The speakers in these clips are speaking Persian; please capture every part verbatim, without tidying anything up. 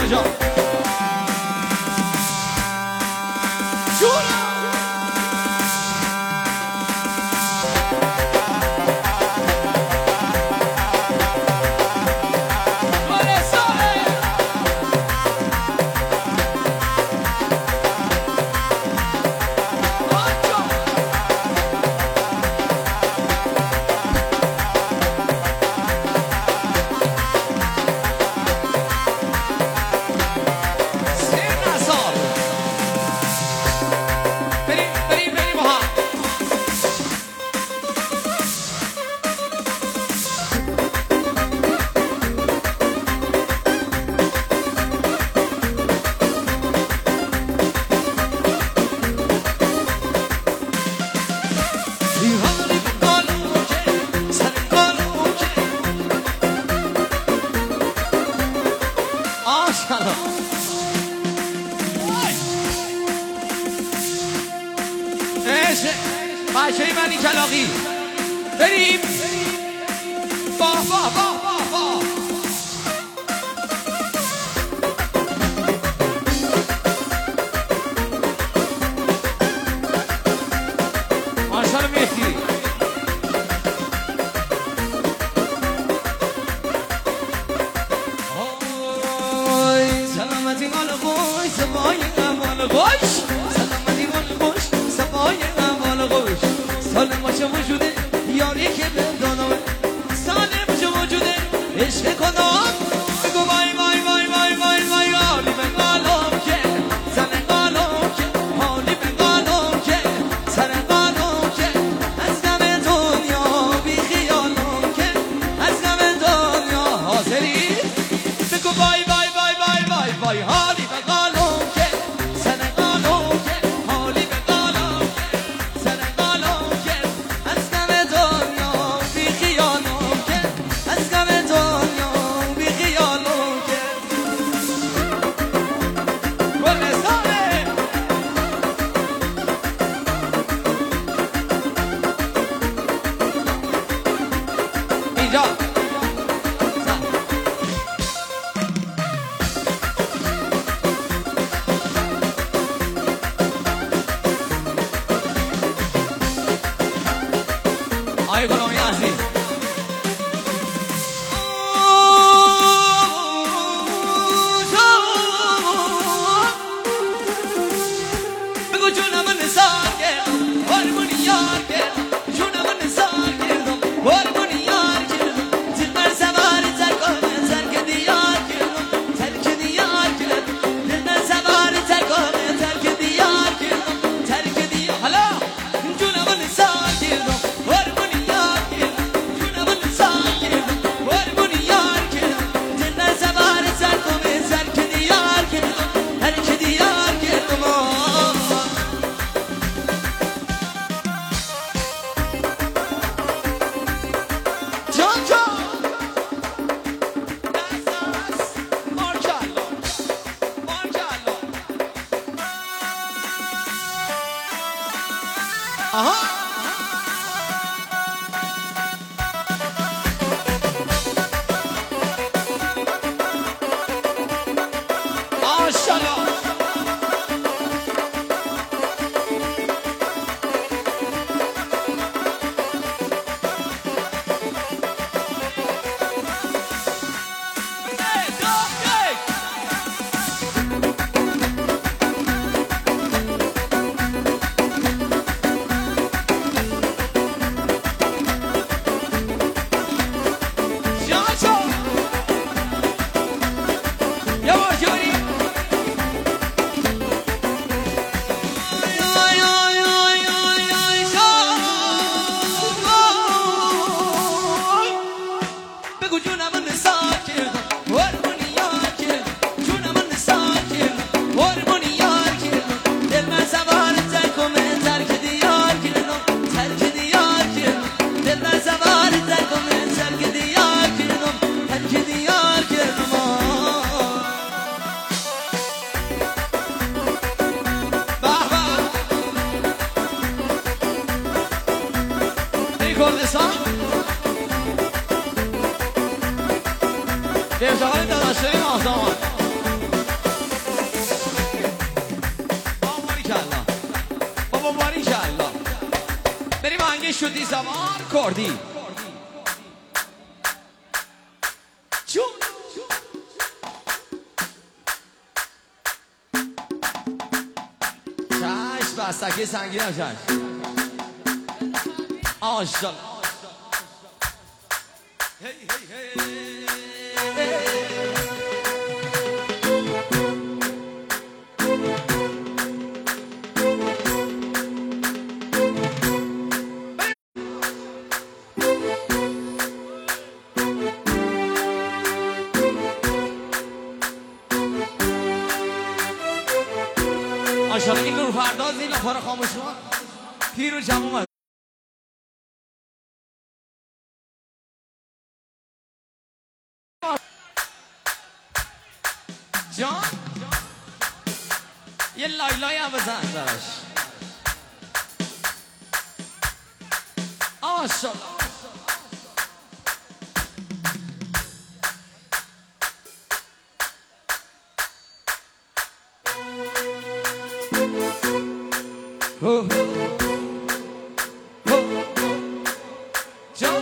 جان جون بچه منی کلاقی بریم باه باه باه باه باه ماشالله مهدی سلامتی مال خوش سبای مال خوش سلامتی مال خوش سبای سالم باشه وجوده یاری که بدانم سالم باشه وجوده عشق کنم بگو وای وای وای وای وای وای حالی بگالم که سر قالم که حالی بگالم که سر قالم که از دم دنیا بی خیالم که از دم دنیا حاضری بگو وای وای وای وای وای وای حالی بگالم که سر قالم که حالی بگالم سر قالم که از دم دنیا بی خیالم که از دم دنیا بی خیالم که گلستانه اینجا آی غلامی عزیز بگو جونم نثار کردم قربونی یار کردم جونم نثار کردم قربونی یار کردم دل بر سوار تکانه ترک دیار کردم ترک دیار کردم دل بر سوار تکانه ترک دیار کردم ترک دیار حالا جونم نثار کردم قربونی یار کردم جونم نثار کردم قربونی یار کردم دل بر سوار تکانه ترک دیار کردم ترک دیار کردم جان جان دست دست مارکالو مارکالو آها ماشالله کردستان به افتخار داداشترین آزاد شدی زمان کردی چون چشم بستکی سنگین هم چشم آشتال هی هی هی آشالا این گروه پرداز این لپاره خاموش کن پیر و جمع اومد جان یه لای لای هم بزن درش آشالا Oh, oh, jump.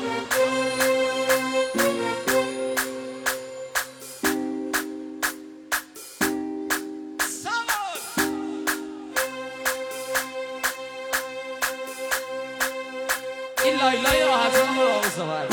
Someone. Illa illa ya Hasan Murat Mustafa.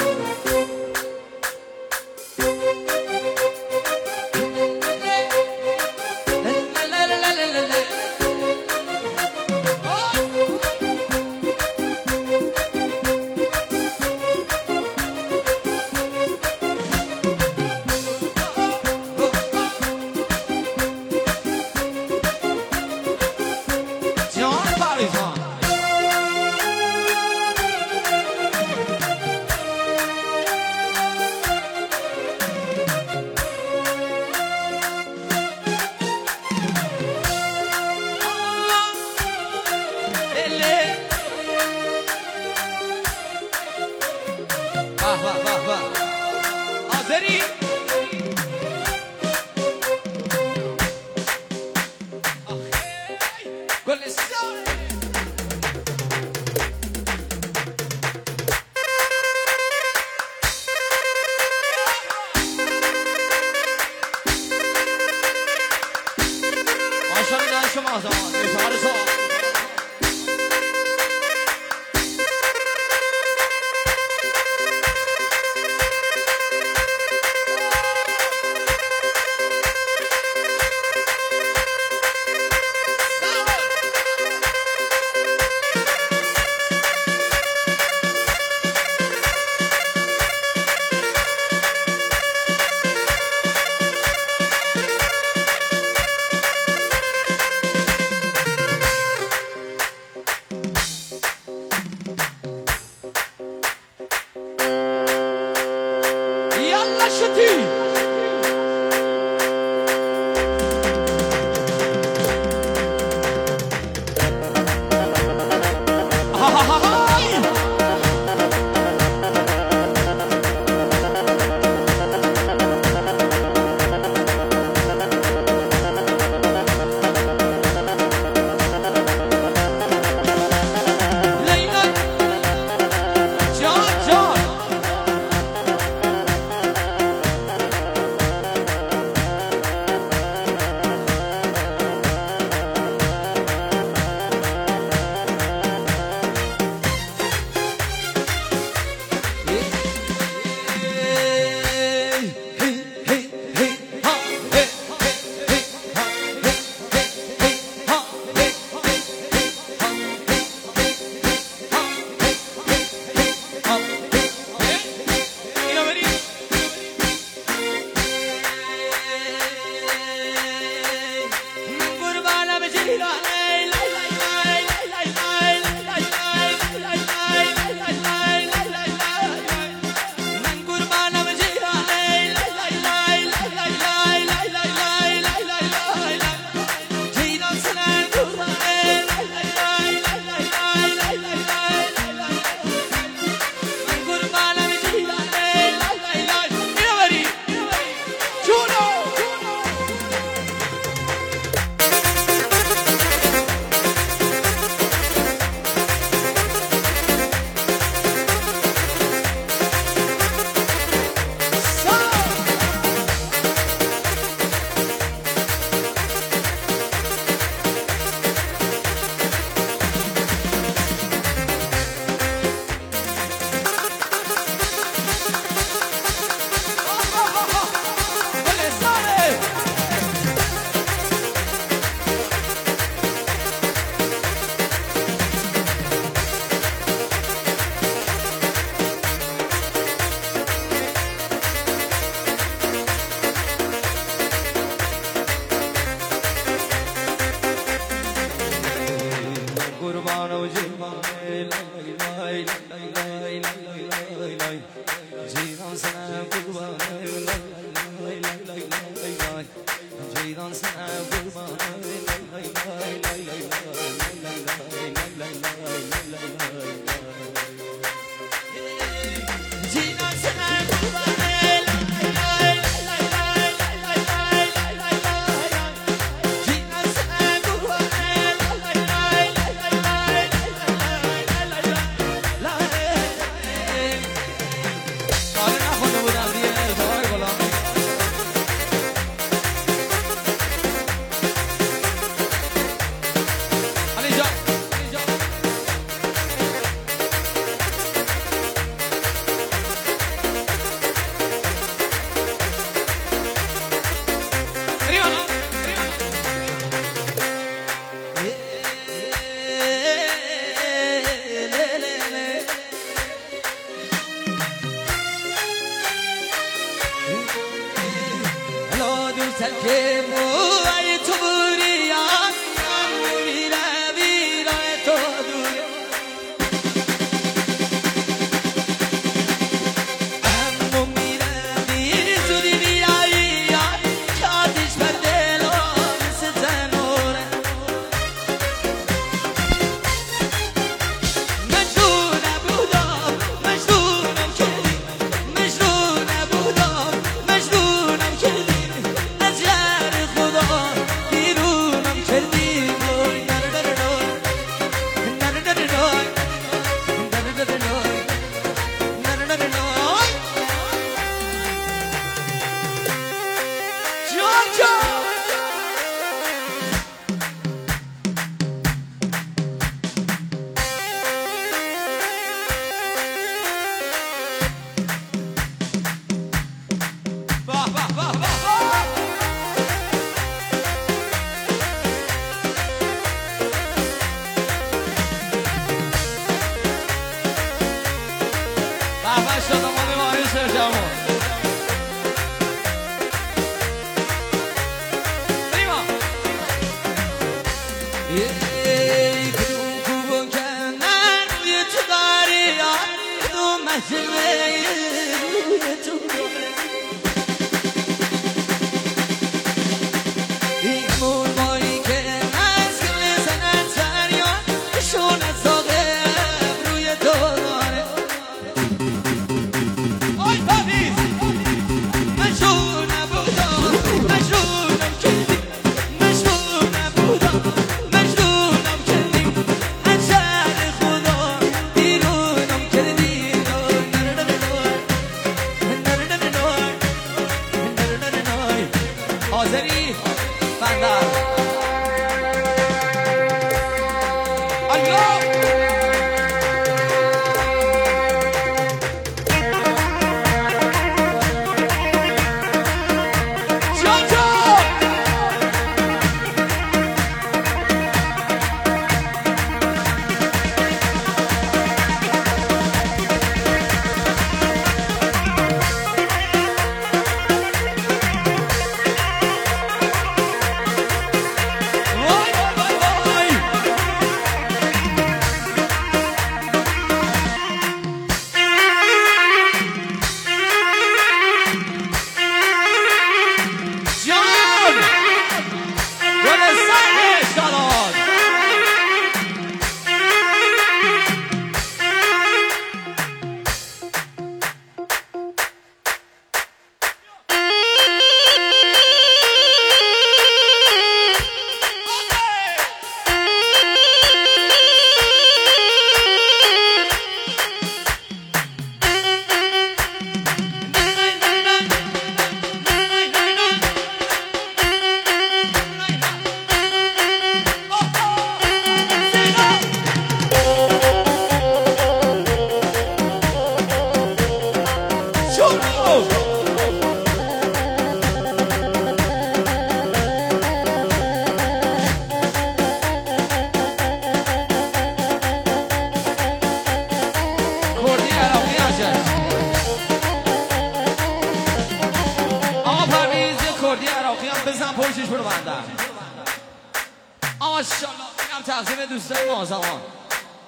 ماشاءالله اینم تقسیم دوستای ما زمان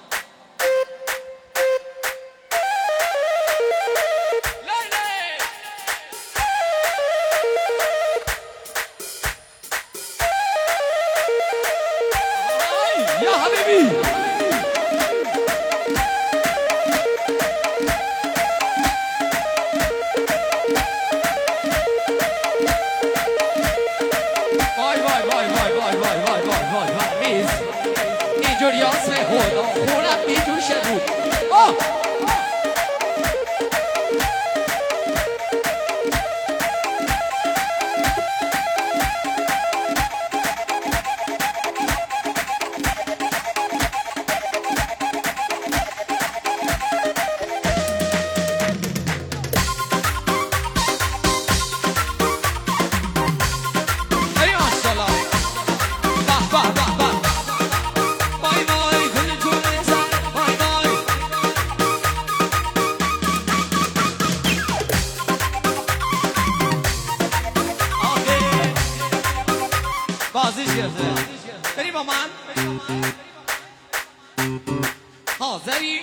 گرفته بریم با من حاضری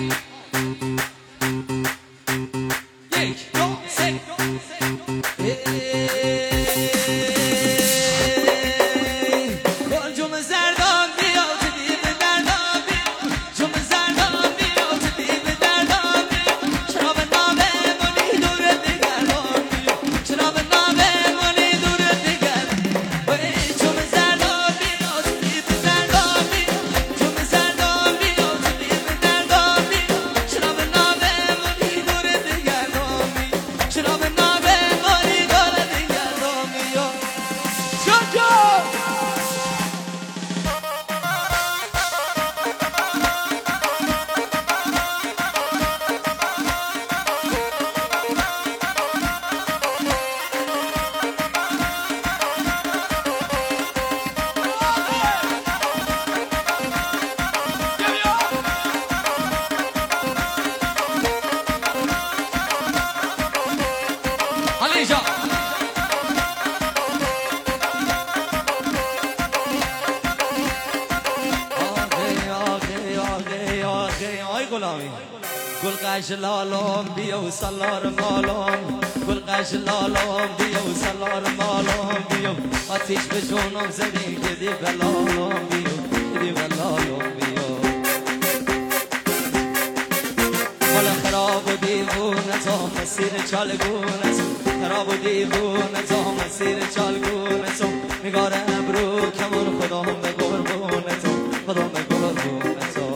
یک دو سه گل جم زردان بیا تو دیو دردان بیا جم زردان بیا تو دیو دردان بیا چرا به نامه منی دورت نگردان بیا چرا به نامه منی دورت نگردان جم زردان بیا تو دیو دردان بیا جم زردان بیا تو دیو دردان بیا چرا به نامه منی دورت نگردان بیا چرا به نامه منی دورت نگردان بیا جوجو Alija. گل قش لالام بیا و سالار مالام گل قش لالام بیا و سالار مالام بیا آتیش به جونم زدی که دی بلالام بیا دی بلالام بیا حالا خراب و دیوونه تا مسیر چالگونه خراب و دیوونه تا مسیر چالگونه تو نگار ابرو کمون خدام به قربونه تو خدام به قربونه تو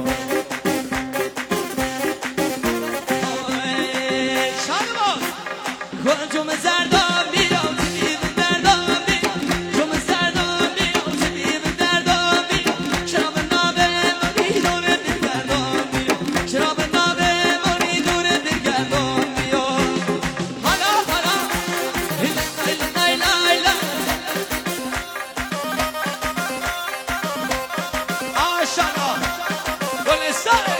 گل جم زردان بیا تو دیو دردان بیا جم زردان بیا تو دیو دردان بیا چرا به نامه منی دورت نگردان بیا چرا به نامه منی دورت نگردان بیا حالا حالا لیلا لیلا لیلا آشانا گلستان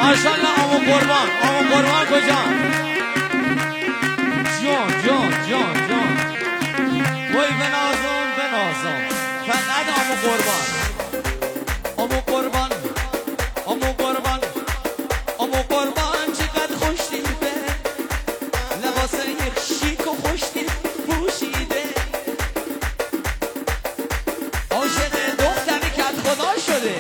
ماشاءالله امو قربان امو قربان کجا جان جان جان جان وای بنازم بنازم فقط امو قربان امو قربان امو قربان امو قربان چقدر خوش دیده لباس یک شیک و خوش دید پوشیده عاشق دختری کت خدا شده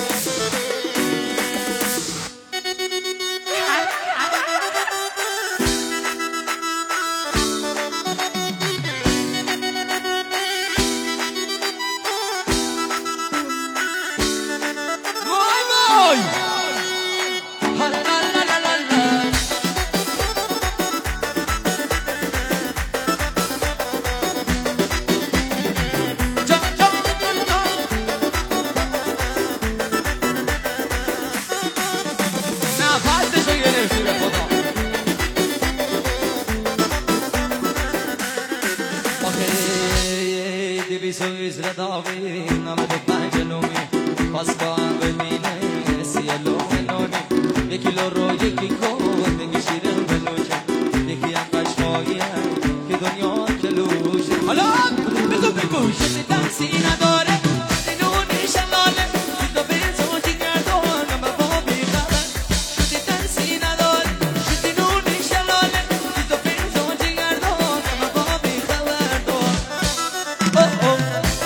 دویز رداوی نمد پنج لومی پس با هم ببینه سی لومنونی یکی لو رو یکی کن یکی شیرین بلوچه یکی هم قشقایی هم که دنیا کلوشه حالا بگو بگو شده دنسی نداره نونی شلاله تو بیزو جگردان اما با بیخبر شده دنسی نداره شده نونی شلاله تو بیزو جگردان اما با بیخبر دار اوه اوه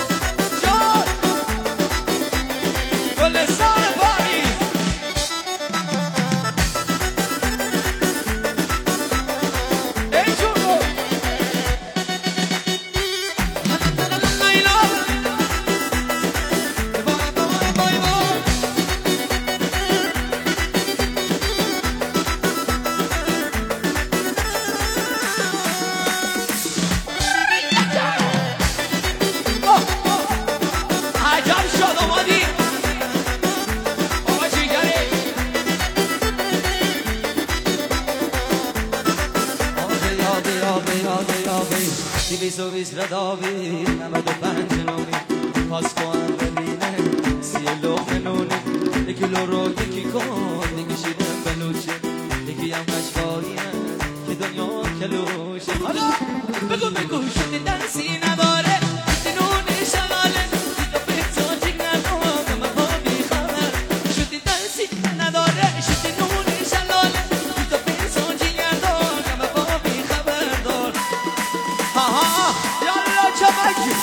دویزو ویز رداوی نمد پنج نونی پاس کن ببینه سی لومنونی یکی لو رو یکی کن یکی شیرین بلوچه یکی هم قشقایی هم که دنیا کلوشه حالا بگو بگو شده دنسی نداره شده نونی شلاله تو بیزو جگردان اما با بیخبر شده دنسی نداره شده نونی شلاله تو بیزو جگردان اما با بیخبر دار ها یالا چمکی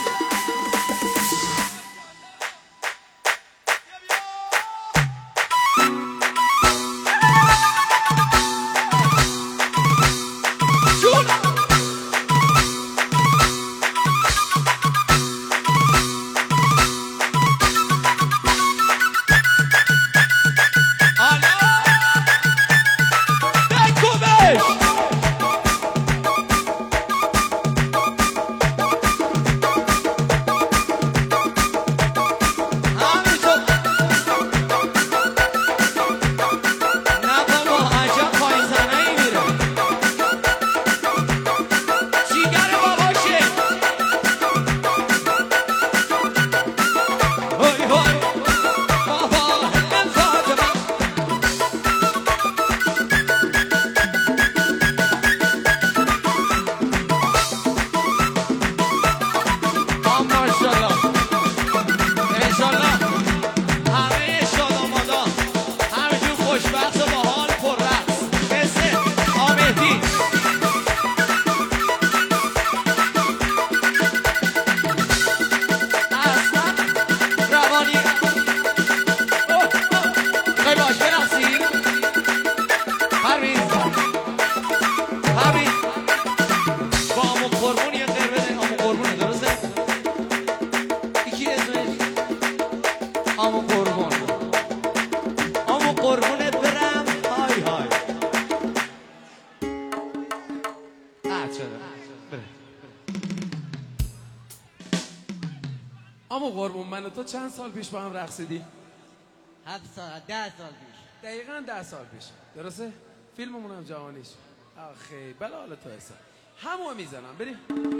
اما قربون من و تو چند سال پیش با هم رقصیدی؟ هفت سال ده سال پیش. دقیقا ده سال پیش درسته؟ فیلممون هم جهانیش. آخه بلا حالا تو حساب همو میزنم بریم.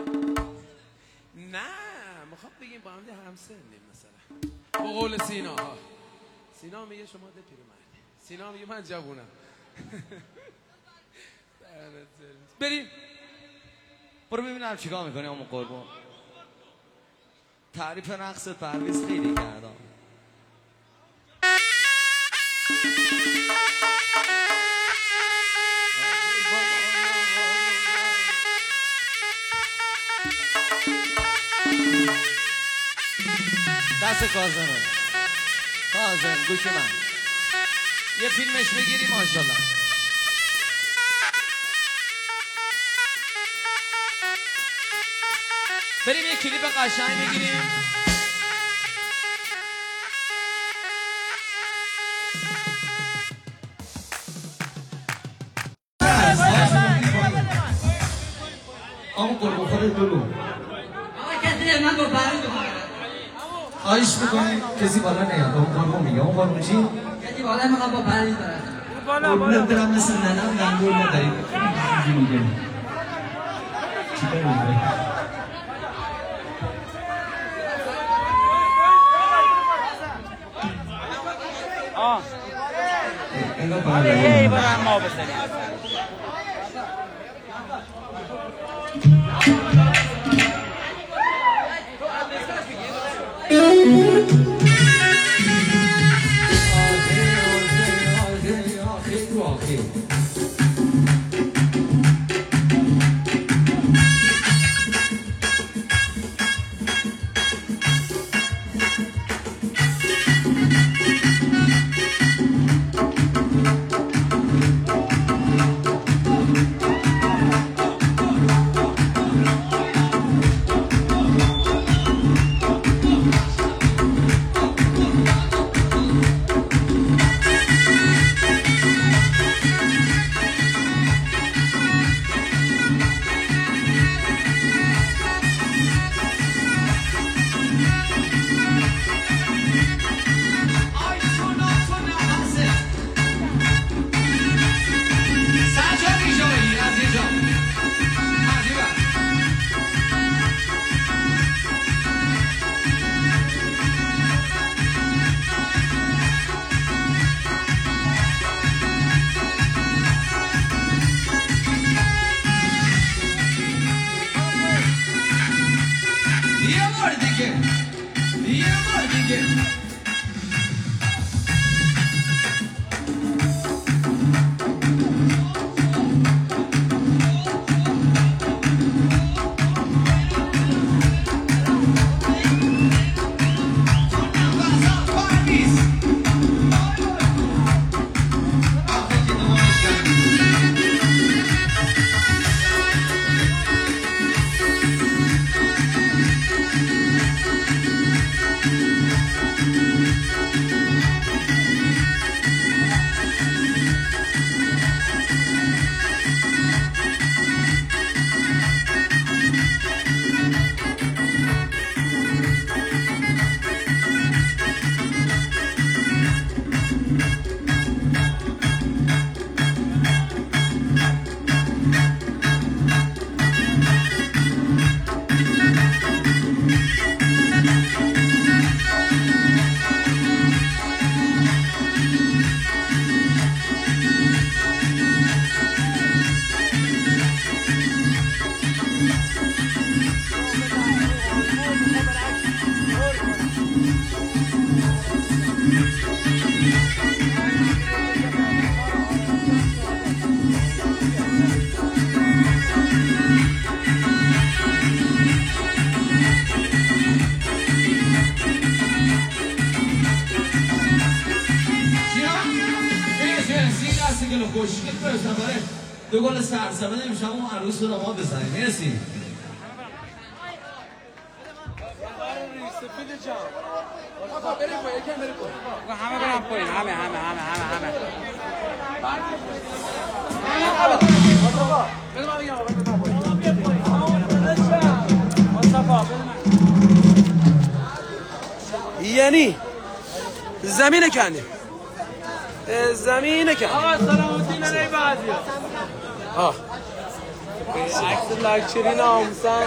نه میخوام بگیم با هم ده همسنیم مثلا. با قول سینا ها. سینا میگه شما ده پیرمردی سینا میگه من جوونم. بریم برو ببینم چیکار میکنی همون قربون. تعریف رقص پرویز خیلی کردم. دست کازم کازم گوش من یه فیلمش بگیری ماشاءالله. بریم یه کلیپ قشنگ بگیریم. آمو قربون خودت بگو. آقا کسی من با پرویز خواهش میکنی کسی بالا نیاد. اون قربون میگه اون قربون چی؟ کسی بالا میخوام با پرویز برسم. قربونت برم مثل ننم دنگور نداریم. چی میگه؟ چی داری میگه؟ آه اینگاه آره یه ای برم ما بسنیم. دو گل سرسبه نمیشم اون عروس رو ما بزنیم. مرسی. همه برم پایین. همه همه همه همه همه یعنی زمین کنده زمین کنده. آقا سلام الدین علی بعضی ها عکس لاکچری ناموسن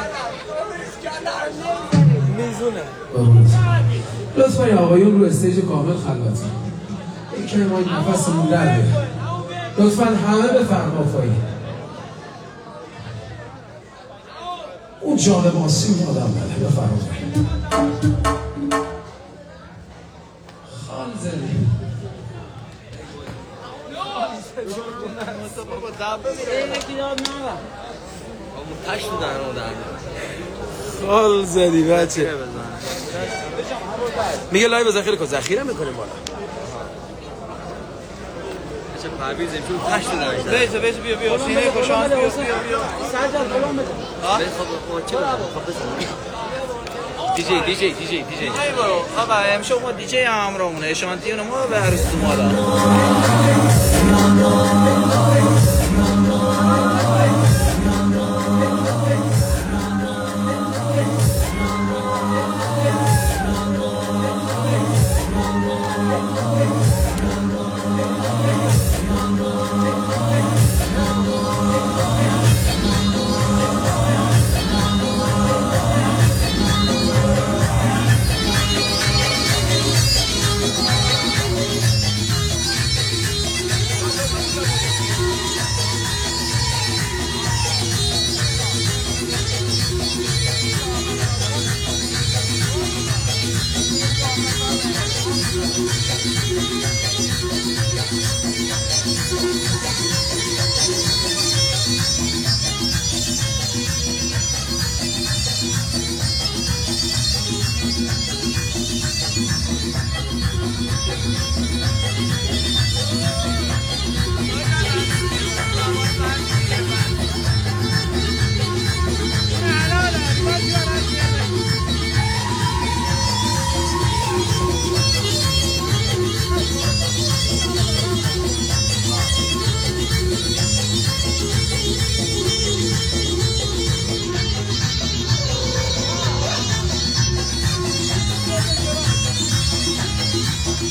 میزونه. لطفا آقایون رو استیج کامل خلوتی. کمی ما نفسمون در بیاد. لطفاً همه بفرما پایین. اون جان ماسی اون آدم بله بفرما پایین. خال زدی خال زدی بچه میگه لایو ذخیره کن ذخیره میکنیم بالا چه پرویز امشون تاش دادن بیس بیس بیا بیا سینه خوشان بیا بیا سجاد بلون بده خب چه خب بزن دیجی دیجی دیجی دیجی ای برو آقا امشب ما دیجی همراهمونه اشانتیون ما به هر استمالا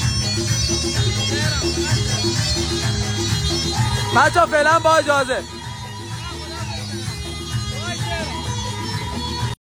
بچه ها فعلا با اجازه